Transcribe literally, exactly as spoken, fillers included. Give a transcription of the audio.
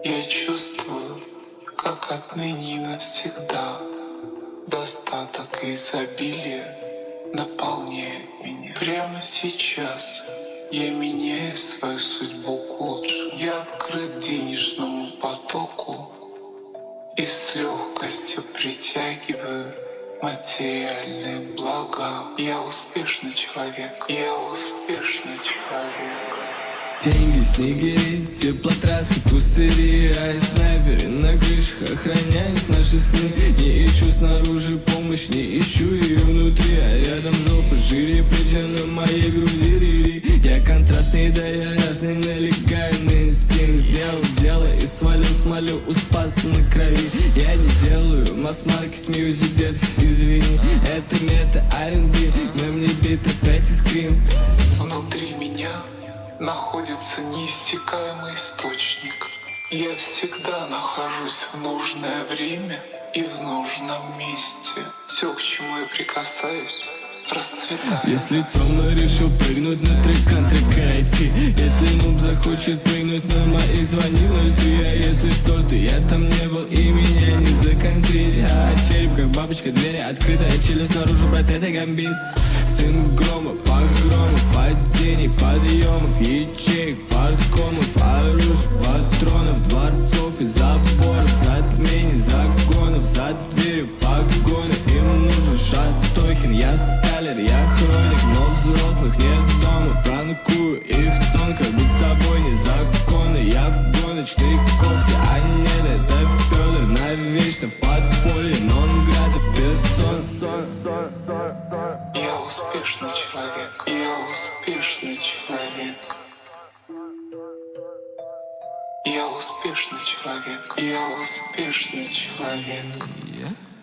Я чувствую, как отныне и навсегда достаток и изобилие наполняет меня. Прямо сейчас я меняю свою судьбу к лучшему. Я открыт денежному потоку и с легкостью притягиваю материальные блага. Я успешный человек. Я успешный человек. Деньги, снегири, теплотрассы, пустыри, а и снайперы на крышах охраняют наши сны. Не ищу снаружи помощь, не ищу ее внутри, а рядом жопа жире, плечи на моей груди рири. Я контрастный, да я разный, налегаю на инстинкт. Сделал дело и свалил смолю у спаса на крови. Я не делаю масс-маркет мьюзик, дед, извини. Это мета ар энд би, но мне бит опять и скрим. Внутри меня находится неиссякаемый источник. Я всегда нахожусь в нужное время и в нужном месте. Все, к чему я прикасаюсь, расцветает. Если темно решил прыгнуть на трек контракт ай пи, если нуб захочет прыгнуть на моих, звони ноль три. А если что-то я там не был и меня не законтрили. А череп как бабочка, двери открытая, челюсть наружу, брат, это гамбит. Сын грома, погромов, падений, подъемов, ячеек, парткомов, оружия, патронов, дворцов и заборов, затмений, загонов, за дверью погоны. Им нужен Шатохин, я сталер, я хроник, но взрослых нет дома. Пранкую их тонко, быть собой незаконно. Я в гоночной кофте, а нет, это Федор навечно в подполье, Нонград и персон. Я успешный человек. Я успешный человек. Я успешный человек. Я успешный человек. Yeah.